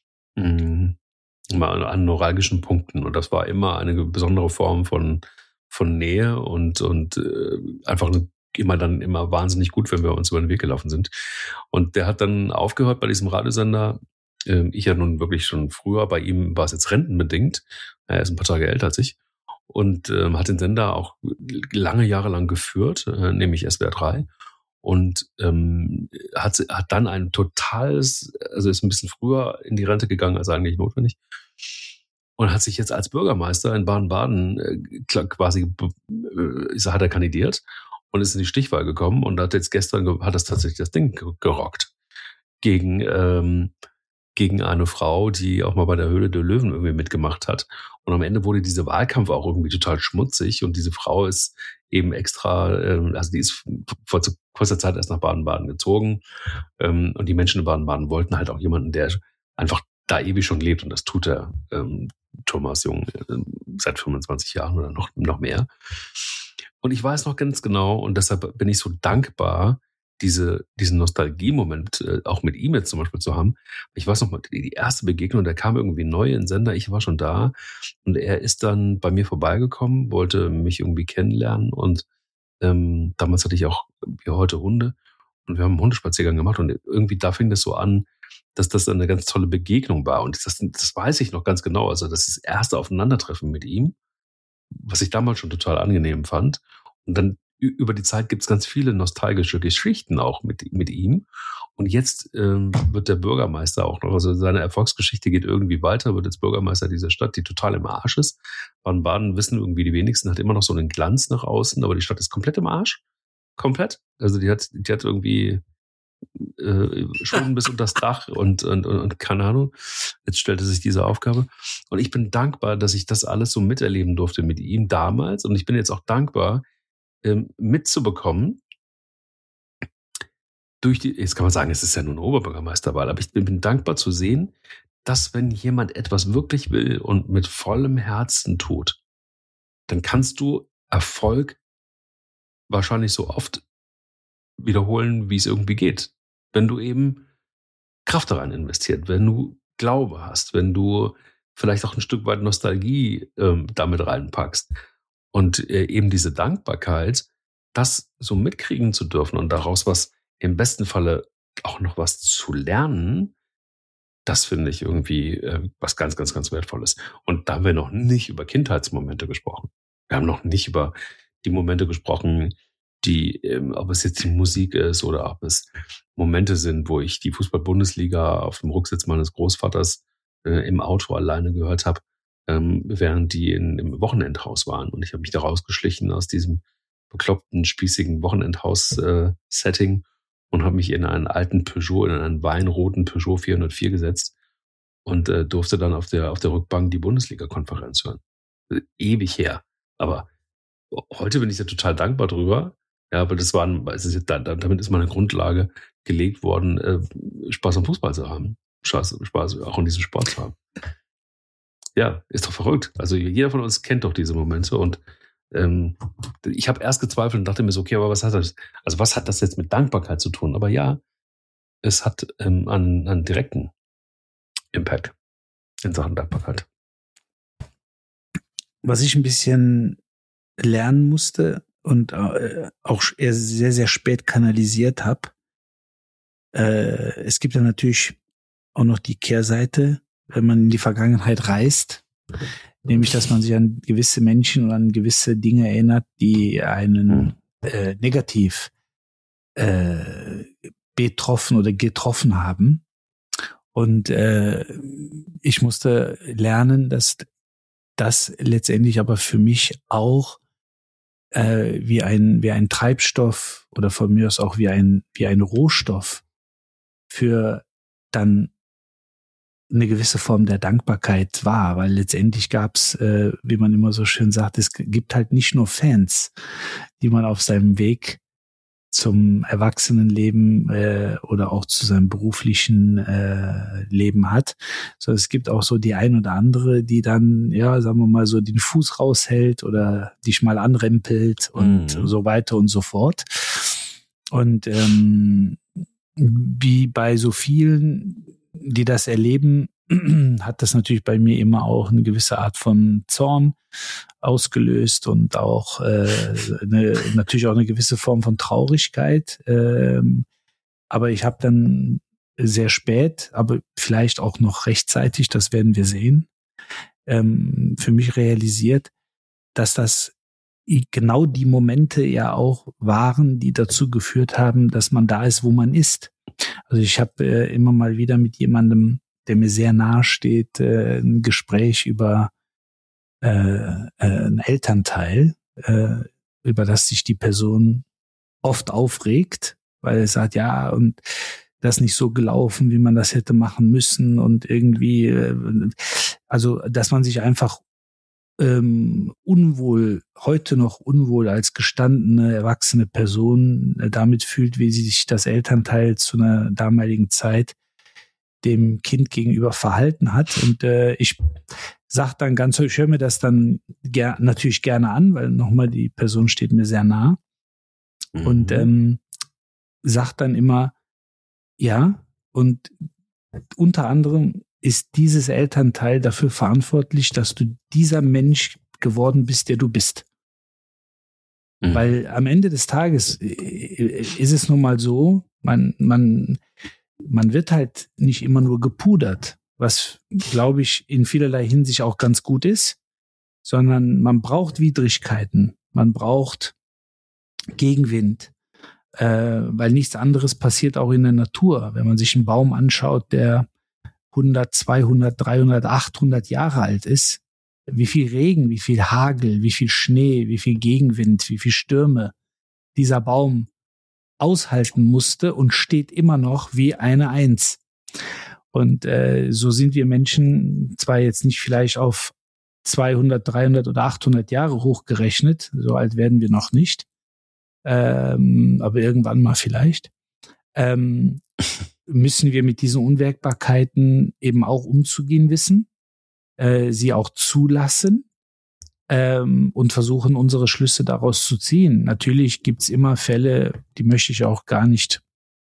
mh, mal an neuralgischen Punkten. Und das war immer eine besondere Form von, von Nähe und, und äh, einfach eine, immer dann immer wahnsinnig gut, wenn wir uns über den Weg gelaufen sind. Und der hat dann aufgehört bei diesem Radiosender. Ähm, ich ja nun wirklich schon früher, bei ihm war es jetzt rentenbedingt. Er ist ein paar Tage älter als ich. Und ähm, hat den Sender auch lange Jahre lang geführt, äh, nämlich S W R drei. Und ähm, hat, hat dann ein totales, also ist ein bisschen früher in die Rente gegangen als eigentlich notwendig und hat sich jetzt als Bürgermeister in Baden-Baden äh, quasi, äh, hat er kandidiert und ist in die Stichwahl gekommen und hat jetzt gestern, hat das tatsächlich das Ding gerockt gegen, ähm, gegen eine Frau, die auch mal bei der Höhle der Löwen irgendwie mitgemacht hat. Und am Ende wurde dieser Wahlkampf auch irgendwie total schmutzig und diese Frau ist eben extra, also die ist vor kurzer Zeit erst nach Baden-Baden gezogen und die Menschen in Baden-Baden wollten halt auch jemanden, der einfach da ewig schon lebt und das tut er, Thomas Jung, seit fünfundzwanzig Jahren oder noch, noch mehr. Und ich weiß noch ganz genau und deshalb bin ich so dankbar, diese, diesen Nostalgie-Moment äh, auch mit ihm jetzt zum Beispiel zu haben. Ich weiß noch mal, die erste Begegnung, der kam irgendwie neu in den Sender, ich war schon da und er ist dann bei mir vorbeigekommen, wollte mich irgendwie kennenlernen und ähm, damals hatte ich auch wie heute Hunde und wir haben einen Hundespaziergang gemacht und irgendwie da fing das so an, dass das eine ganz tolle Begegnung war und das, das weiß ich noch ganz genau, also das ist das erste Aufeinandertreffen mit ihm, was ich damals schon total angenehm fand und dann über die Zeit gibt es ganz viele nostalgische Geschichten auch mit, mit ihm. Und jetzt ähm, wird der Bürgermeister auch noch, also seine Erfolgsgeschichte geht irgendwie weiter, wird jetzt Bürgermeister dieser Stadt, die total im Arsch ist. Baden-Baden wissen irgendwie die wenigsten, hat immer noch so einen Glanz nach außen, aber die Stadt ist komplett im Arsch. Komplett. Also die hat, die hat irgendwie äh, schon bis unter das Dach und, und, und, und keine Ahnung. Jetzt stellte sich diese Aufgabe. Und ich bin dankbar, dass ich das alles so miterleben durfte mit ihm damals. Und ich bin jetzt auch dankbar, mitzubekommen, durch die, jetzt kann man sagen, es ist ja nur eine Oberbürgermeisterwahl, aber ich bin, bin dankbar zu sehen, dass wenn jemand etwas wirklich will und mit vollem Herzen tut, dann kannst du Erfolg wahrscheinlich so oft wiederholen, wie es irgendwie geht. Wenn du eben Kraft daran investiert, wenn du Glaube hast, wenn du vielleicht auch ein Stück weit Nostalgie ähm, damit reinpackst. Und äh, eben diese Dankbarkeit, das so mitkriegen zu dürfen und daraus was im besten Falle auch noch was zu lernen, das finde ich irgendwie äh, was ganz, ganz, ganz Wertvolles. Und da haben wir noch nicht über Kindheitsmomente gesprochen. Wir haben noch nicht über die Momente gesprochen, die, ähm, ob es jetzt die Musik ist oder ob es Momente sind, wo ich die Fußball-Bundesliga auf dem Rücksitz meines Großvaters äh, im Auto alleine gehört habe, während die in, im Wochenendhaus waren. Und ich habe mich da rausgeschlichen aus diesem bekloppten, spießigen Wochenendhaus-Setting äh, und habe mich in einen alten Peugeot, in einen weinroten Peugeot vierhundertvier gesetzt und äh, durfte dann auf der, auf der Rückbank die Bundesliga-Konferenz hören. Also, ewig her. Aber heute bin ich ja total dankbar drüber. Ja, weil das war, es ist, damit ist mal eine Grundlage gelegt worden, äh, Spaß am Fußball zu haben. Spaß, Spaß auch in diesem Sport zu haben. Ja, ist doch verrückt. Also jeder von uns kennt doch diese Momente und ähm, ich habe erst gezweifelt und dachte mir so, okay, aber was hat das, also was hat das jetzt mit Dankbarkeit zu tun? Aber ja, es hat ähm, einen, einen direkten Impact in Sachen Dankbarkeit. Was ich ein bisschen lernen musste und äh, auch eher sehr, sehr spät kanalisiert habe, äh, es gibt ja natürlich auch noch die Kehrseite, wenn man in die Vergangenheit reist Nämlich, dass man sich an gewisse Menschen und an gewisse Dinge erinnert, die einen äh, negativ äh, betroffen oder getroffen haben. Und äh, ich musste lernen, dass das letztendlich aber für mich auch äh, wie ein wie ein Treibstoff oder von mir aus auch wie ein wie ein Rohstoff für dann eine gewisse Form der Dankbarkeit war, weil letztendlich gab's, äh, wie man immer so schön sagt, es gibt halt nicht nur Fans, die man auf seinem Weg zum Erwachsenenleben äh, oder auch zu seinem beruflichen äh, Leben hat, sondern es gibt auch so die ein oder andere, die dann, ja, sagen wir mal so, den Fuß raushält oder dich mal anrempelt und mhm. so weiter und so fort. Und ähm, wie bei so vielen, die das erleben, hat das natürlich bei mir immer auch eine gewisse Art von Zorn ausgelöst und auch äh, eine, natürlich auch eine gewisse Form von Traurigkeit. Ähm, aber ich habe dann sehr spät, aber vielleicht auch noch rechtzeitig, das werden wir sehen, ähm, für mich realisiert, dass das genau die Momente ja auch waren, die dazu geführt haben, dass man da ist, wo man ist. Also ich habe äh, immer mal wieder mit jemandem, der mir sehr nahe steht, äh, ein Gespräch über äh, äh, einen Elternteil, äh, über das sich die Person oft aufregt, weil er sagt, ja, und das nicht so gelaufen, wie man das hätte machen müssen und irgendwie, äh, also dass man sich einfach ähm, unwohl, heute noch unwohl als gestandene, erwachsene Person äh, damit fühlt, wie sie sich das Elternteil zu einer damaligen Zeit dem Kind gegenüber verhalten hat. Und äh, ich sag dann ganz, ich höre mir das dann ger- natürlich gerne an, weil nochmal die Person steht mir sehr nah. Mhm. Und ähm, sag dann immer, ja, und unter anderem ist dieses Elternteil dafür verantwortlich, dass du dieser Mensch geworden bist, der du bist. Mhm. Weil am Ende des Tages ist es nun mal so, man, man, man wird halt nicht immer nur gepudert, was, glaube ich, in vielerlei Hinsicht auch ganz gut ist, sondern man braucht Widrigkeiten, man braucht Gegenwind, äh, weil nichts anderes passiert auch in der Natur. Wenn man sich einen Baum anschaut, der hundert, zweihundert, dreihundert, achthundert Jahre alt ist, wie viel Regen, wie viel Hagel, wie viel Schnee, wie viel Gegenwind, wie viel Stürme dieser Baum aushalten musste und steht immer noch wie eine Eins. Und äh, so sind wir Menschen zwar jetzt nicht vielleicht auf zweihundert, dreihundert oder achthundert Jahre hochgerechnet, so alt werden wir noch nicht, ähm, aber irgendwann mal vielleicht, ähm, müssen wir mit diesen Unwägbarkeiten eben auch umzugehen wissen, äh, sie auch zulassen ähm, und versuchen, unsere Schlüsse daraus zu ziehen. Natürlich gibt's immer Fälle, die möchte ich auch gar nicht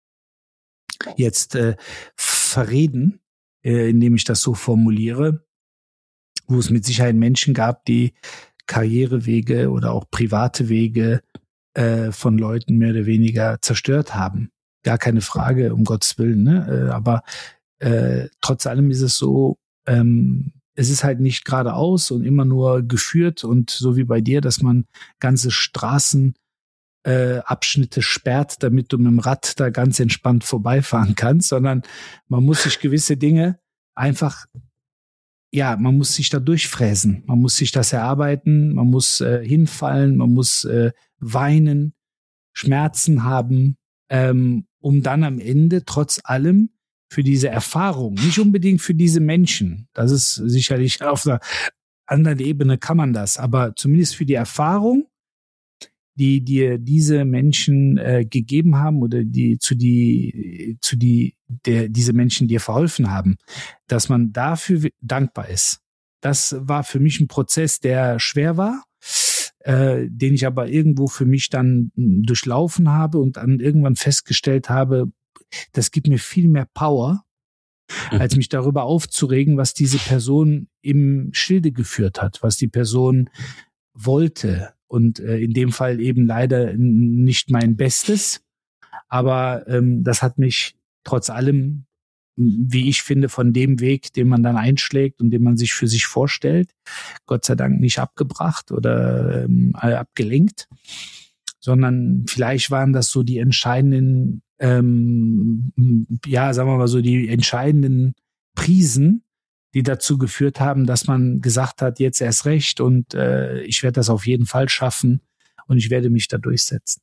jetzt äh, verreden, äh, indem ich das so formuliere, wo es mit Sicherheit Menschen gab, die Karrierewege oder auch private Wege äh, von Leuten mehr oder weniger zerstört haben. Gar keine Frage, um Gottes Willen, ne? Aber äh, trotz allem ist es so, ähm, es ist halt nicht geradeaus und immer nur geführt und so wie bei dir, dass man ganze Straßenabschnitte äh, Abschnitte sperrt, damit du mit dem Rad da ganz entspannt vorbeifahren kannst, sondern man muss sich gewisse Dinge einfach, ja, man muss sich da durchfräsen, man muss sich das erarbeiten, man muss äh, hinfallen, man muss äh, weinen, Schmerzen haben, ähm, um dann am Ende trotz allem für diese Erfahrung, nicht unbedingt für diese Menschen, das ist sicherlich auf einer anderen Ebene kann man das, aber zumindest für die Erfahrung, die dir diese Menschen äh, gegeben haben oder die zu die zu die der diese Menschen dir verholfen haben, dass man dafür dankbar ist. Das war für mich ein Prozess, der schwer war, äh, den ich aber irgendwo für mich dann durchlaufen habe und dann irgendwann festgestellt habe, das gibt mir viel mehr Power, mhm. als mich darüber aufzuregen, was diese Person im Schilde geführt hat, was die Person wollte. Und äh, in dem Fall eben leider nicht mein Bestes. Aber ähm, das hat mich trotz allem wie ich finde, von dem Weg, den man dann einschlägt und den man sich für sich vorstellt, Gott sei Dank nicht abgebracht oder ähm, abgelenkt, sondern vielleicht waren das so die entscheidenden, ähm, ja, sagen wir mal so, die entscheidenden Prisen, die dazu geführt haben, dass man gesagt hat, jetzt erst recht und äh, ich werde das auf jeden Fall schaffen und ich werde mich da durchsetzen.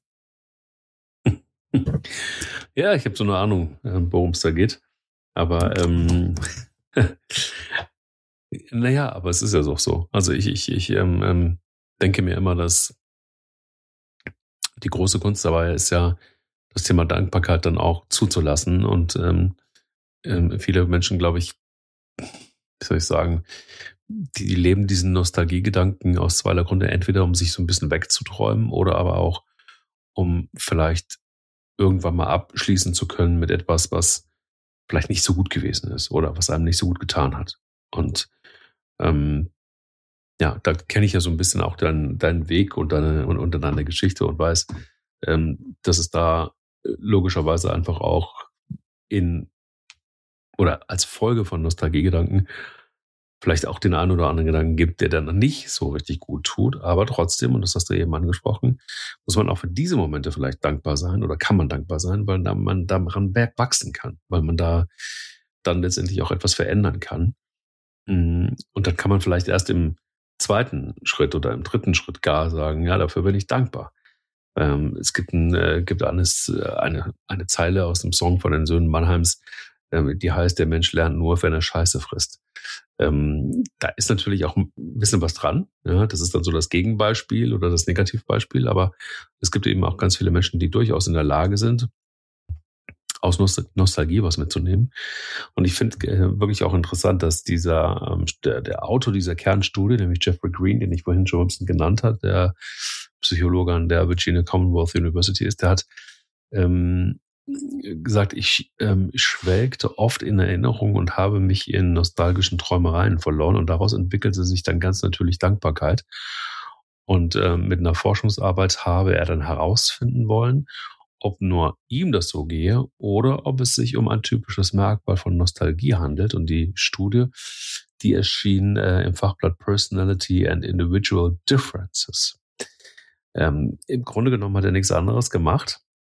Ja, ich habe so eine Ahnung, worum es da geht. Aber ähm, naja, aber es ist ja auch so. Also ich, ich, ich ähm, ähm, denke mir immer, dass die große Kunst dabei ist ja, das Thema Dankbarkeit dann auch zuzulassen. Und ähm, ähm, viele Menschen, glaube ich, wie soll ich sagen, die, die leben diesen Nostalgiegedanken aus zweierlei Gründe. Entweder um sich so ein bisschen wegzuträumen oder aber auch, um vielleicht irgendwann mal abschließen zu können mit etwas, was vielleicht nicht so gut gewesen ist oder was einem nicht so gut getan hat. Und ähm, ja, da kenne ich ja so ein bisschen auch deinen deinen Weg und deine, und, und deine Geschichte und weiß, ähm, dass es da logischerweise einfach auch in oder als Folge von Nostalgiegedanken vielleicht auch den einen oder anderen Gedanken gibt, der dann nicht so richtig gut tut, aber trotzdem, und das hast du eben angesprochen, muss man auch für diese Momente vielleicht dankbar sein oder kann man dankbar sein, weil man daran wachsen kann, weil man da dann letztendlich auch etwas verändern kann. Und dann kann man vielleicht erst im zweiten Schritt oder im dritten Schritt gar sagen, ja, dafür bin ich dankbar. Ähm, es gibt, ein, äh, gibt eines, eine, eine Zeile aus dem Song von den Söhnen Mannheims, äh, die heißt, der Mensch lernt nur, wenn er Scheiße frisst. Ähm, da ist natürlich auch ein bisschen was dran. Ja, das ist dann so das Gegenbeispiel oder das Negativbeispiel, aber es gibt eben auch ganz viele Menschen, die durchaus in der Lage sind, aus Nostalgie was mitzunehmen. Und ich finde äh, wirklich auch interessant, dass dieser ähm, der, der Autor dieser Kernstudie, nämlich Jeffrey Green, den ich vorhin schon ein bisschen genannt habe, der Psychologe an der Virginia Commonwealth University ist, der hat ähm, gesagt, ich, ähm, ich schwelgte oft in Erinnerung und habe mich in nostalgischen Träumereien verloren und daraus entwickelte sich dann ganz natürlich Dankbarkeit. Und ähm, mit einer Forschungsarbeit habe er dann herausfinden wollen, ob nur ihm das so gehe oder ob es sich um ein typisches Merkmal von Nostalgie handelt. Und die Studie, die erschien äh, im Fachblatt Personality and Individual Differences. Ähm, im Grunde genommen hat er nichts anderes gemacht,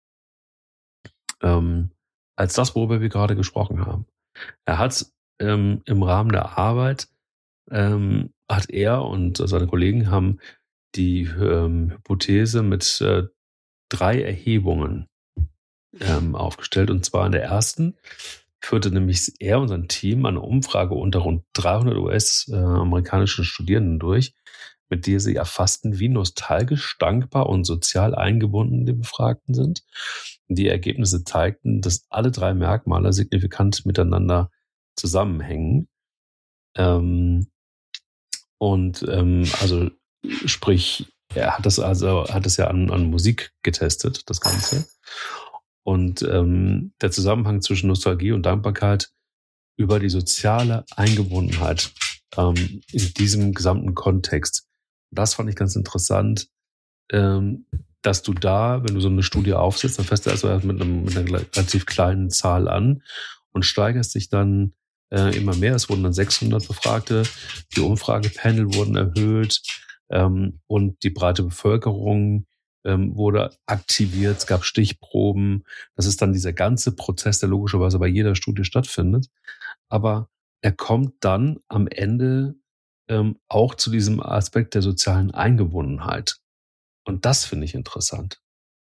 ähm, als das, worüber wir gerade gesprochen haben. Er hat ähm, im Rahmen der Arbeit, ähm, hat er und seine Kollegen haben die ähm, Hypothese mit äh, drei Erhebungen ähm, aufgestellt. Und zwar in der ersten führte nämlich er und sein Team eine Umfrage unter rund dreihundert U S-amerikanischen Studierenden durch, mit der sie erfassten, wie nostalgisch, dankbar und sozial eingebunden die Befragten sind. Die Ergebnisse zeigten, dass alle drei Merkmale signifikant miteinander zusammenhängen. Ähm, und ähm, also sprich, er hat das also hat es ja an, an Musik getestet, das Ganze. Und ähm, der Zusammenhang zwischen Nostalgie und Dankbarkeit über die soziale Eingebundenheit ähm, in diesem gesamten Kontext. Das fand ich ganz interessant, ähm, dass du da, wenn du so eine Studie aufsetzt, dann fängst du also mit, einem, mit einer relativ kleinen Zahl an und steigerst dich dann äh, immer mehr. Es wurden dann sechshundert Befragte, die Umfragepanel wurden erhöht ähm, und die breite Bevölkerung ähm, wurde aktiviert. Es gab Stichproben. Das ist dann dieser ganze Prozess, der logischerweise bei jeder Studie stattfindet. Aber er kommt dann am Ende ähm, auch zu diesem Aspekt der sozialen Eingebundenheit. Und das finde ich interessant.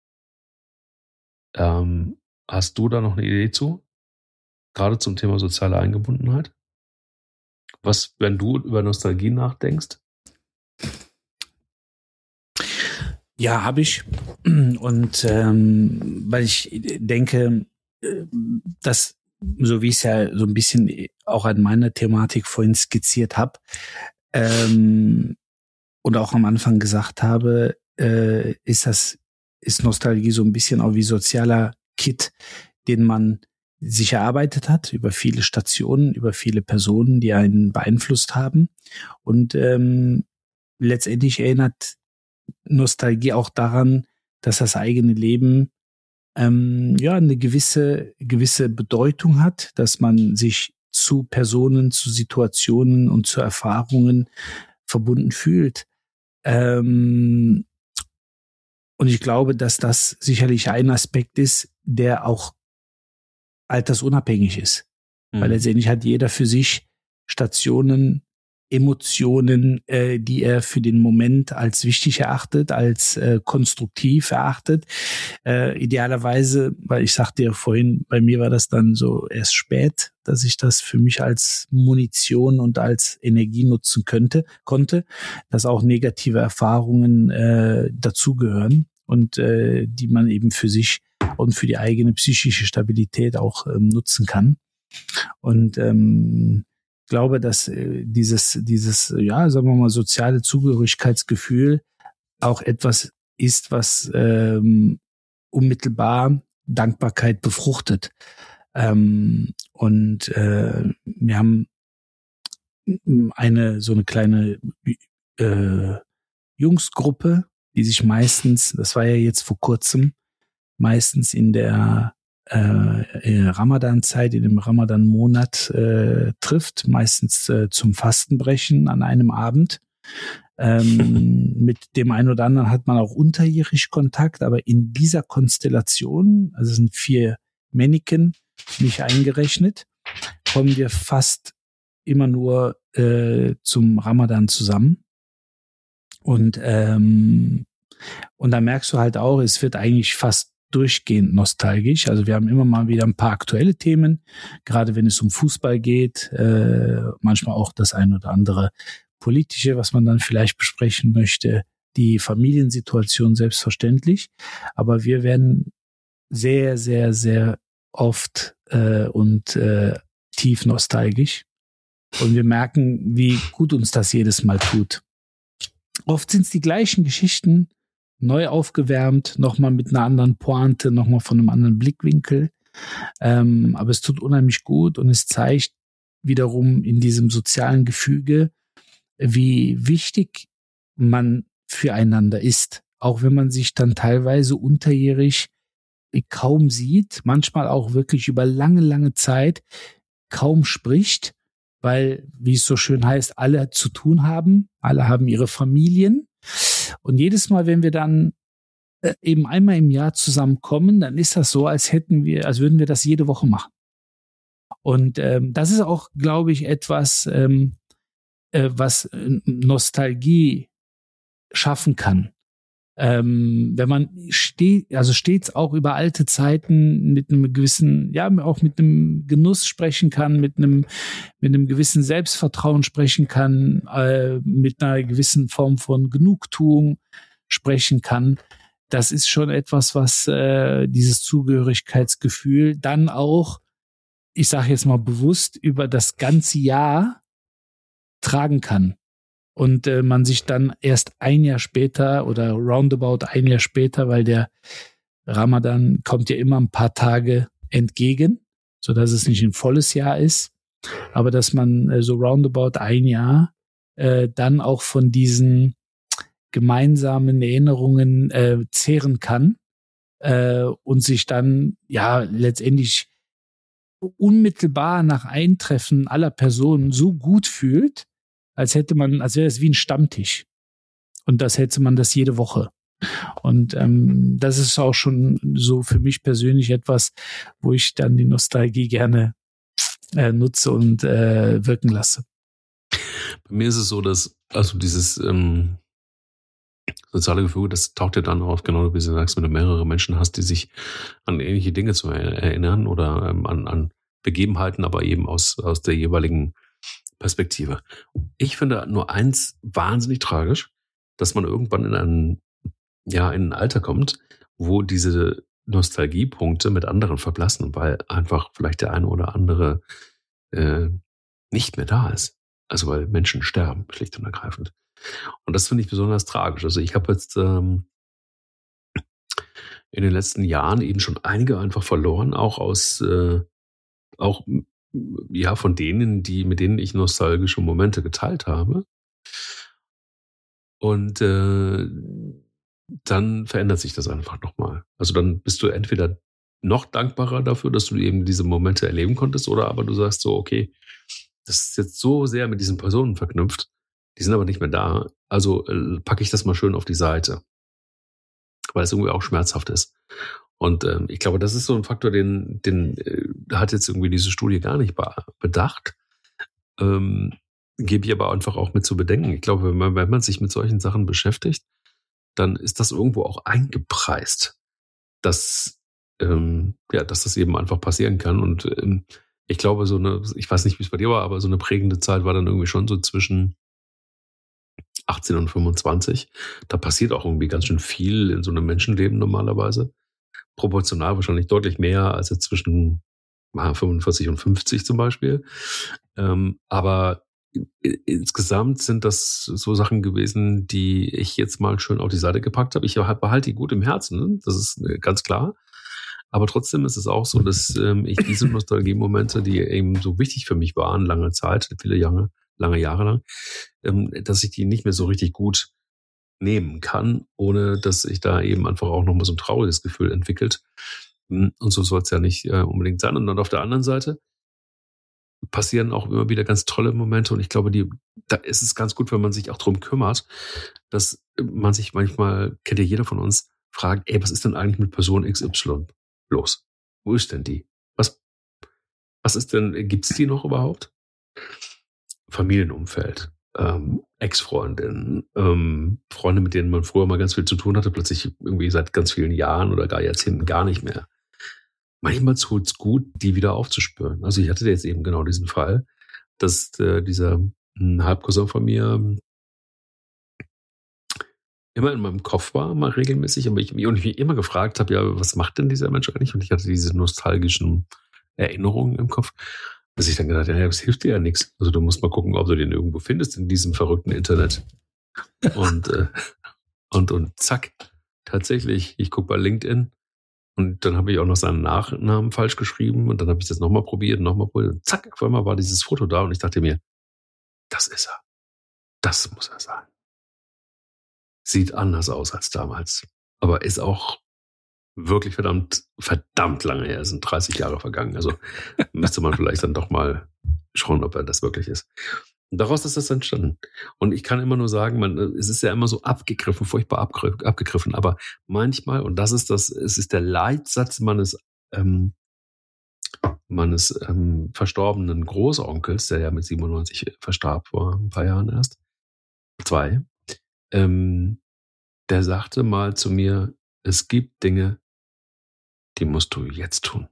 Ähm, hast du da noch eine Idee zu? Gerade zum Thema soziale Eingebundenheit? Was, wenn du über Nostalgie nachdenkst? Ja, habe ich. Und ähm, weil ich denke, dass, so wie ich es ja so ein bisschen auch an meiner Thematik vorhin skizziert habe ähm, und auch am Anfang gesagt habe, äh, ist das ist Nostalgie so ein bisschen auch wie sozialer Kit, den man sich erarbeitet hat über viele Stationen, über viele Personen, die einen beeinflusst haben. Und ähm, letztendlich erinnert Nostalgie auch daran, dass das eigene Leben ähm, ja, eine gewisse, gewisse Bedeutung hat, dass man sich zu Personen, zu Situationen und zu Erfahrungen verbunden fühlt. Ähm, und ich glaube, dass das sicherlich ein Aspekt ist, der auch altersunabhängig ist. Mhm. Weil letztendlich hat jeder für sich Stationen, Emotionen, äh, die er für den Moment als wichtig erachtet, als äh, konstruktiv erachtet. Äh, idealerweise, weil ich sagte ja vorhin, bei mir war das dann so erst spät, dass ich das für mich als Munition und als Energie nutzen könnte, konnte, dass auch negative Erfahrungen äh, dazugehören und äh, die man eben für sich und für die eigene psychische Stabilität auch ähm, nutzen kann. Und ähm, ich glaube, dass äh, dieses, dieses, ja, sagen wir mal, soziale Zugehörigkeitsgefühl auch etwas ist, was ähm, unmittelbar Dankbarkeit befruchtet. Ähm, und äh, wir haben eine so eine kleine äh, Jungsgruppe, die sich meistens, das war ja jetzt vor kurzem, meistens in der äh, Ramadan-Zeit, in dem Ramadan-Monat äh, trifft, meistens äh, zum Fastenbrechen an einem Abend. Ähm, mit dem einen oder anderen hat man auch unterjährig Kontakt, aber in dieser Konstellation, also es sind vier Männchen nicht eingerechnet, kommen wir fast immer nur äh, zum Ramadan zusammen. Und ähm, und da merkst du halt auch, es wird eigentlich fast durchgehend nostalgisch. Also wir haben immer mal wieder ein paar aktuelle Themen, gerade wenn es um Fußball geht, äh, manchmal auch das ein oder andere politische, was man dann vielleicht besprechen möchte, die Familiensituation selbstverständlich. Aber wir werden sehr, sehr, sehr oft äh, und äh, tief nostalgisch. Und wir merken, wie gut uns das jedes Mal tut. Oft sind es die gleichen Geschichten, neu aufgewärmt, nochmal mit einer anderen Pointe, nochmal von einem anderen Blickwinkel. Ähm, aber es tut unheimlich gut und es zeigt wiederum in diesem sozialen Gefüge, wie wichtig man füreinander ist. Auch wenn man sich dann teilweise unterjährig kaum sieht, manchmal auch wirklich über lange, lange Zeit kaum spricht, weil, wie es so schön heißt, alle zu tun haben, alle haben ihre Familien. Und jedes Mal, wenn wir dann äh, eben einmal im Jahr zusammenkommen, dann ist das so, als hätten wir, als würden wir das jede Woche machen. Und ähm, das ist auch, glaube ich, etwas, ähm, äh, was äh, Nostalgie schaffen kann. Ähm, wenn man steht, also stets auch über alte Zeiten mit einem gewissen, ja, auch mit einem Genuss sprechen kann, mit einem, mit einem gewissen Selbstvertrauen sprechen kann, äh, mit einer gewissen Form von Genugtuung sprechen kann. Das ist schon etwas, was äh, dieses Zugehörigkeitsgefühl dann auch, ich sage jetzt mal bewusst, über das ganze Jahr tragen kann. Und äh, man sich dann erst ein Jahr später oder roundabout ein Jahr später, weil der Ramadan kommt ja immer ein paar Tage entgegen, so dass es nicht ein volles Jahr ist, aber dass man äh, so roundabout ein Jahr äh, dann auch von diesen gemeinsamen Erinnerungen äh, zehren kann äh, und sich dann ja letztendlich unmittelbar nach Eintreffen aller Personen so gut fühlt, als hätte man, als wäre es wie ein Stammtisch. Und das hätte man das jede Woche. Und ähm, das ist auch schon so für mich persönlich etwas, wo ich dann die Nostalgie gerne äh, nutze und äh, wirken lasse. Bei mir ist es so, dass also dieses ähm, soziale Gefühl, das taucht ja dann auf, genau wie du sagst, wenn du mehrere Menschen hast, die sich an ähnliche Dinge zu erinnern oder ähm, an, an Begebenheiten, aber eben aus, aus der jeweiligen Perspektive. Ich finde nur eins wahnsinnig tragisch, dass man irgendwann in ein, ja, in ein Alter kommt, wo diese Nostalgiepunkte mit anderen verblassen, weil einfach vielleicht der eine oder andere äh, nicht mehr da ist. Also weil Menschen sterben, schlicht und ergreifend. Und das finde ich besonders tragisch. Also ich habe jetzt ähm, in den letzten Jahren eben schon einige einfach verloren, auch aus äh, auch ja, von denen, die, mit denen ich nostalgische Momente geteilt habe. Und äh, dann verändert sich das einfach nochmal. Also dann bist du entweder noch dankbarer dafür, dass du eben diese Momente erleben konntest, oder aber du sagst so, okay, das ist jetzt so sehr mit diesen Personen verknüpft, die sind aber nicht mehr da, also äh, packe ich das mal schön auf die Seite, weil es irgendwie auch schmerzhaft ist. Und ähm, ich glaube, das ist so ein Faktor, den, den äh, hat jetzt irgendwie diese Studie gar nicht be- bedacht. Ähm, gebe ich aber einfach auch mit zu bedenken. Ich glaube, wenn man, wenn man sich mit solchen Sachen beschäftigt, dann ist das irgendwo auch eingepreist, dass, ähm, ja, dass das eben einfach passieren kann. Und ähm, ich glaube, so eine, ich weiß nicht, wie es bei dir war, aber so eine prägende Zeit war dann irgendwie schon so zwischen achtzehn und fünfundzwanzig. Da passiert auch irgendwie ganz schön viel in so einem Menschenleben normalerweise. Proportional wahrscheinlich deutlich mehr als jetzt zwischen fünfundvierzig und fünfzig zum Beispiel. Ähm, aber insgesamt sind das so Sachen gewesen, die ich jetzt mal schön auf die Seite gepackt habe. Ich behalte die gut im Herzen, ne? Das ist ganz klar. Aber trotzdem ist es auch so, dass ähm, ich diese Nostalgie-Momente, die eben so wichtig für mich waren, lange Zeit, viele Jahre, lange Jahre lang, ähm, dass ich die nicht mehr so richtig gut nehmen kann, ohne dass sich da eben einfach auch nochmal so ein trauriges Gefühl entwickelt. Und so soll es ja nicht äh, unbedingt sein. Und dann auf der anderen Seite passieren auch immer wieder ganz tolle Momente, und ich glaube, die, da ist es ganz gut, wenn man sich auch drum kümmert, dass man sich manchmal, kennt ja jeder von uns, fragt, ey, was ist denn eigentlich mit Person X Y los? Wo ist denn die? Was, was ist denn, gibt's die noch überhaupt? Familienumfeld, ähm, Ex-Freundinnen, ähm, Freunde, mit denen man früher mal ganz viel zu tun hatte, plötzlich irgendwie seit ganz vielen Jahren oder gar Jahrzehnten gar nicht mehr. Manchmal tut es gut, die wieder aufzuspüren. Also ich hatte jetzt eben genau diesen Fall, dass äh, dieser ein Halbcousin von mir immer in meinem Kopf war, mal regelmäßig, aber ich, und ich mich immer gefragt habe, ja, was macht denn dieser Mensch eigentlich? Und ich hatte diese nostalgischen Erinnerungen im Kopf, dass ich dann gedacht habe, ja, das hilft dir ja nichts. Also du musst mal gucken, ob du den irgendwo findest in diesem verrückten Internet. Und, äh, und, und zack, tatsächlich, ich gucke bei LinkedIn, und dann habe ich auch noch seinen Nachnamen falsch geschrieben, und dann habe ich das nochmal probiert, nochmal probiert, und zack, auf einmal war dieses Foto da, und ich dachte mir, das ist er. Das muss er sein. Sieht anders aus als damals, aber ist auch wirklich verdammt, verdammt lange her. Es sind dreißig Jahre vergangen, also müsste man vielleicht dann doch mal schauen, ob er das wirklich ist. Und daraus ist das entstanden. Und ich kann immer nur sagen, man, es ist ja immer so abgegriffen, furchtbar abgegriffen, aber manchmal, und das ist das, es ist der Leitsatz meines, ähm, meines ähm, verstorbenen Großonkels, der ja mit siebenundneunzig verstarb vor ein paar Jahren erst, zwei, ähm, der sagte mal zu mir, es gibt Dinge, die musst du jetzt tun.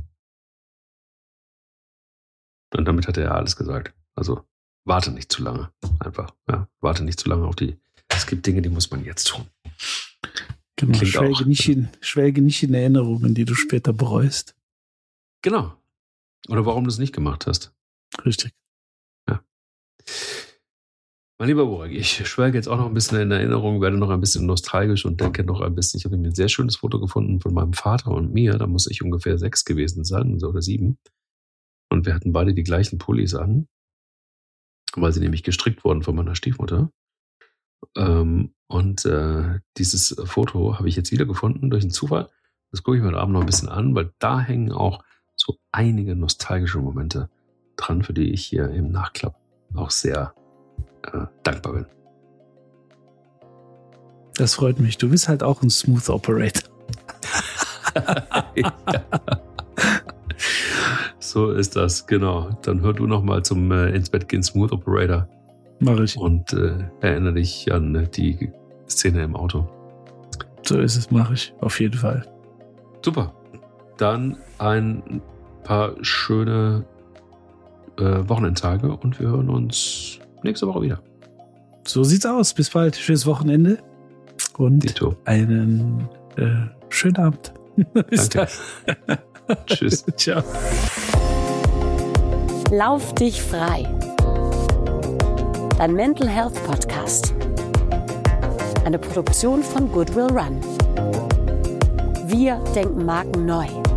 Und damit hat er ja alles gesagt. Also warte nicht zu lange. Einfach. Ja, warte nicht zu lange auf die. Es gibt Dinge, die muss man jetzt tun. Genau, schwelge nicht, in, schwelge nicht in Erinnerungen, die du später bereust. Genau. Oder warum du es nicht gemacht hast. Richtig. Ja. Mein lieber Burak, ich schwelge jetzt auch noch ein bisschen in Erinnerung, werde noch ein bisschen nostalgisch und denke noch ein bisschen, ich habe mir ein sehr schönes Foto gefunden von meinem Vater und mir, da muss ich ungefähr sechs gewesen sein, oder sieben. Und wir hatten beide die gleichen Pullis an, weil sie nämlich gestrickt wurden von meiner Stiefmutter. Ähm, und äh, dieses Foto habe ich jetzt wiedergefunden durch einen Zufall. Das gucke ich mir heute Abend noch ein bisschen an, weil da hängen auch so einige nostalgische Momente dran, für die ich hier im Nachklapp auch sehr äh, dankbar bin. Das freut mich. Du bist halt auch ein Smooth Operator. Ja. So ist das, genau. Dann hör du noch mal zum äh, ins Bett gehen Smooth Operator. Mach ich. Und äh, erinnere dich an äh, die Szene im Auto. So ist es, mache ich. Auf jeden Fall. Super. Dann ein paar schöne äh, Wochenendtage und wir hören uns nächste Woche wieder. So sieht's aus. Bis bald. Schönes Wochenende und Dito. einen äh, schönen Abend. Bis Danke. dann. Tschüss. Ciao. Lauf dich frei. Dein Mental Health Podcast. Eine Produktion von Goodwill Run. Wir denken Marken neu.